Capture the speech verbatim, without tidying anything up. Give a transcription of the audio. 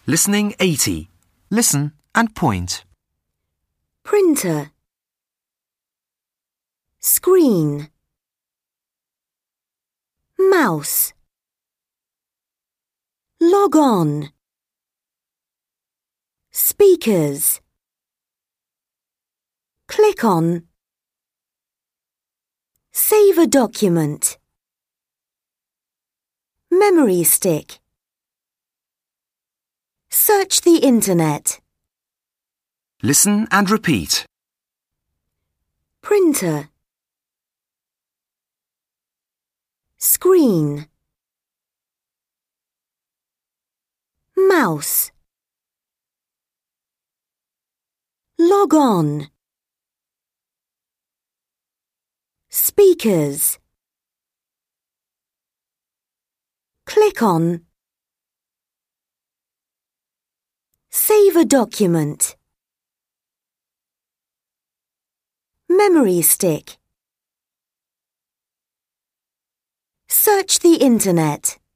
Listening eighty. Listen and point. Printer. Screen. Mouse. Log on. Speakers. Click on. Save a document. Memory stick. Search the internet. Listen and repeat. Printer. Screen. Mouse. Log on. Speakers. Click on. Save a document. Memory stick. Search the internet.